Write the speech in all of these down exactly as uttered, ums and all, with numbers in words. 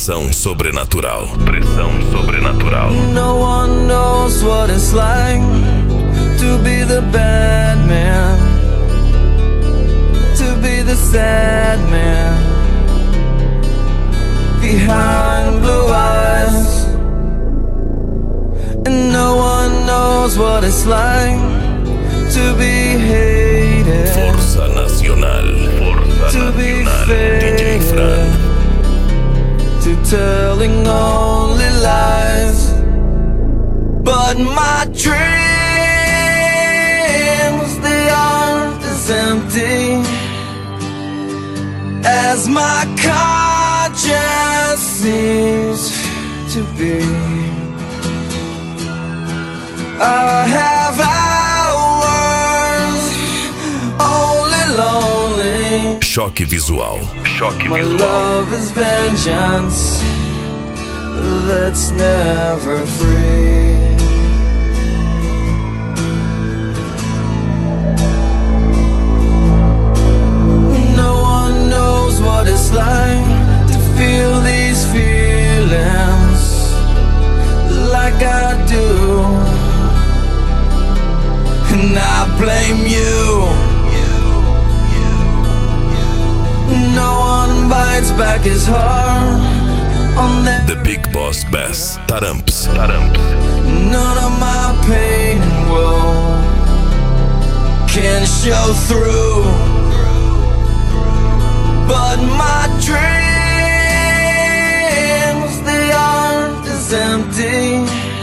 Pressão sobrenatural. Pressão sobrenatural. No one knows what it's like to be the bad man, to be the sad man behind blue eyes. And no one knows what it's like to be hated. Força Nacional. Força To be Nacional. fair. D J Fran. To telling only lies. But my dreams, they aren't as empty as my conscience seems to be. I have hours only lonely. Choque visual. Choque My visual. love is vengeance that's never free. No one knows what it's like to feel these feelings like I do. And I blame you. No one bites back his heart on that. The Big Boss Bass. Taramps. Taramps. None of my pain and woe can show through. But my dreams, they aren't as empty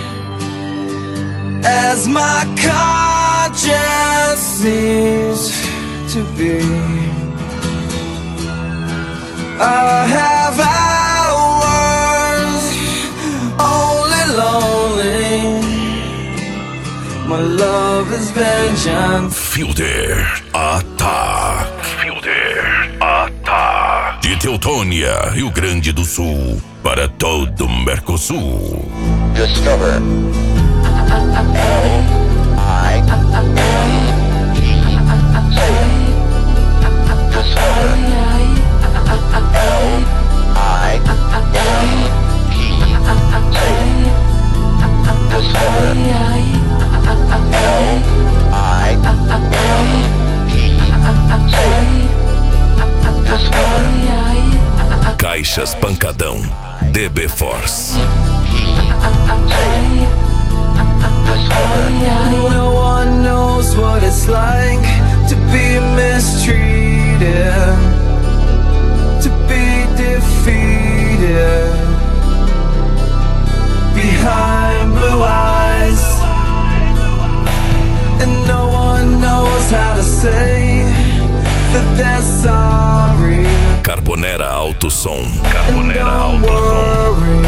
as my conscience seems to be. I have hours only lonely. My love is vengeance. Fielder Attack. Fielder Attack. De Teutônia, Rio Grande do Sul, para todo o Mercosul. Discover. I Discover. I Discover. I Discover. Caixas Pancadão. D B Force. No one knows what it's like to be mistreated, to be defeated behind blue eyes. And no one knows how to say that they're sorry. Carbonera Alto Som. And Carbonera don't Alto Som. worry,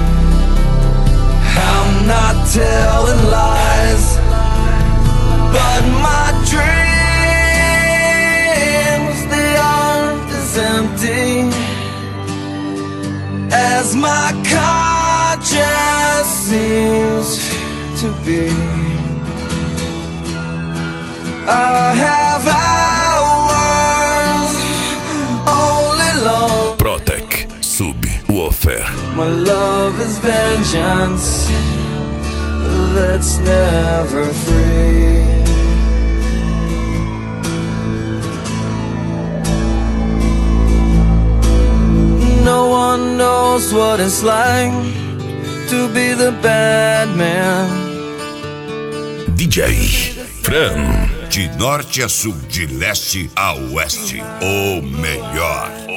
I'm not telling lies. But my dreams, they aren't as empty as my conscience seems to be. I have hours only long. Protec. Sub. Woofer. My love is vengeance that's never free. No one knows what it's like to be the bad man. D J Fran. De norte a sul, de leste a oeste, o melhor.